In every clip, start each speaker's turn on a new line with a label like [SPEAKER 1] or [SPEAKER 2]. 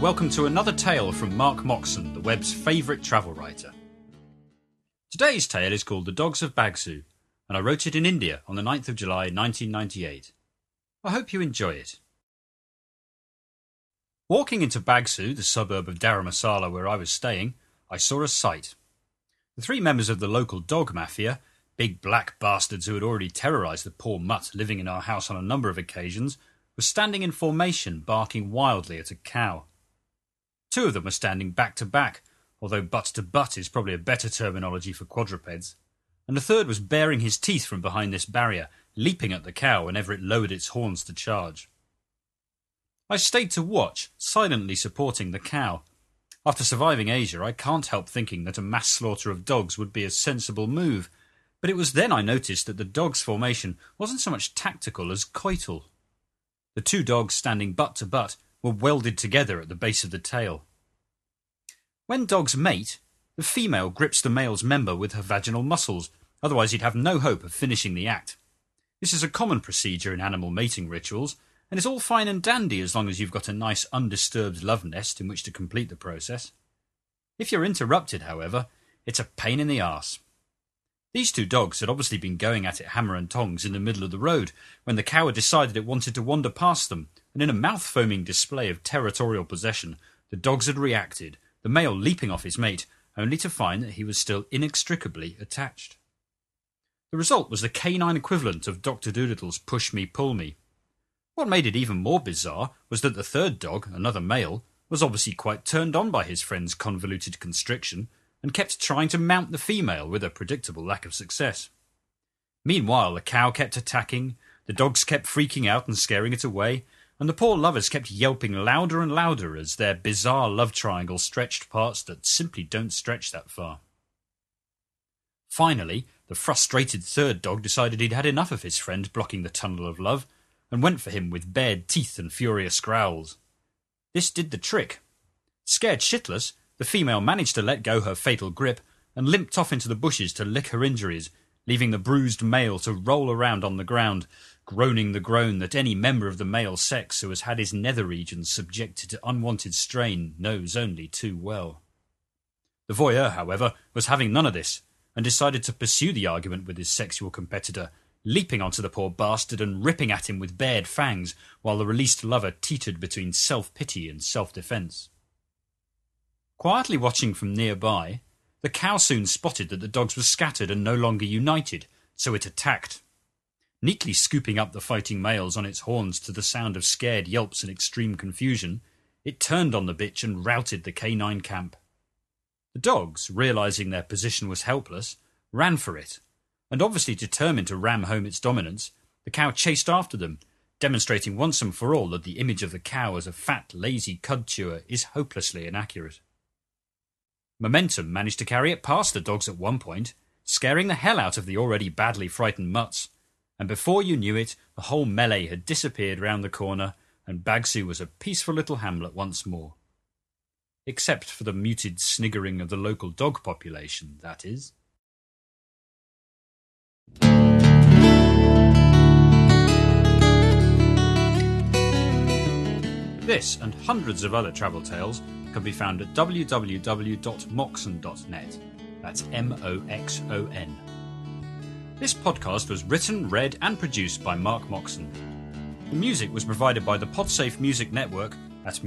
[SPEAKER 1] welcome to another tale from Mark Moxon, the web's favourite travel writer. Today's tale is called The Dogs of Bagsu, and I wrote it in India on the 9th of July 1998. I hope you enjoy it. Walking into Bagsu, the suburb of Dharamsala where I was staying, I saw a sight. The three members of the local dog mafia, big black bastards who had already terrorised the poor mutt living in our house on a number of occasions, were standing in formation barking wildly at a cow. Two of them were standing back to back, although butt to butt is probably a better terminology for quadrupeds, and the third was baring his teeth from behind this barrier, leaping at the cow whenever it lowered its horns to charge. I stayed to watch, silently supporting the cow. After surviving Asia, I can't help thinking that a mass slaughter of dogs would be a sensible move, but it was then I noticed that the dog's formation wasn't so much tactical as coital. The two dogs standing butt to butt were welded together at the base of the tail. When dogs mate, the female grips the male's member with her vaginal muscles, otherwise he'd have no hope of finishing the act. This is a common procedure in animal mating rituals, and it's all fine and dandy as long as you've got a nice undisturbed love nest in which to complete the process. If you're interrupted, however, it's a pain in the arse. These two dogs had obviously been going at it hammer and tongs in the middle of the road when the cow had decided it wanted to wander past them, and in a mouth-foaming display of territorial possession, the dogs had reacted, the male leaping off his mate, only to find that he was still inextricably attached. The result was the canine equivalent of Dr. Dolittle's push me, pull me. What made it even more bizarre was that the third dog, another male, was obviously quite turned on by his friend's convoluted constriction, and kept trying to mount the female with a predictable lack of success. Meanwhile, the cow kept attacking, the dogs kept freaking out and scaring it away, and the poor lovers kept yelping louder and louder as their bizarre love triangle stretched parts that simply don't stretch that far. Finally, the frustrated third dog decided he'd had enough of his friend blocking the tunnel of love, and went for him with bared teeth and furious growls. This did the trick. Scared shitless, the female managed to let go her fatal grip and limped off into the bushes to lick her injuries, leaving the bruised male to roll around on the ground, groaning the groan that any member of the male sex who has had his nether regions subjected to unwanted strain knows only too well. The voyeur, however, was having none of this, and decided to pursue the argument with his sexual competitor, leaping onto the poor bastard and ripping at him with bared fangs, while the released lover teetered between self-pity and self-defence. Quietly watching from nearby, the cow soon spotted that the dogs were scattered and no longer united, so it attacked. Neatly scooping up the fighting males on its horns to the sound of scared yelps and extreme confusion, it turned on the bitch and routed the canine camp. The dogs, realising their position was helpless, ran for it, and obviously determined to ram home its dominance, the cow chased after them, demonstrating once and for all that the image of the cow as a fat, lazy cud chewer is hopelessly inaccurate. Momentum managed to carry it past the dogs at one point, scaring the hell out of the already badly frightened mutts, and before you knew it, the whole melee had disappeared round the corner, and Bagsu was a peaceful little hamlet once more. Except for the muted sniggering of the local dog population, that is. This and hundreds of other travel tales can be found at www.moxon.net. That's Moxon. This podcast was written, read and produced by Mark Moxon. The music was provided by the Podsafe Music Network at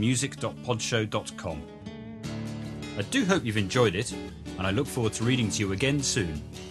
[SPEAKER 1] music.podshow.com. I do hope you've enjoyed it, and I look forward to reading to you again soon.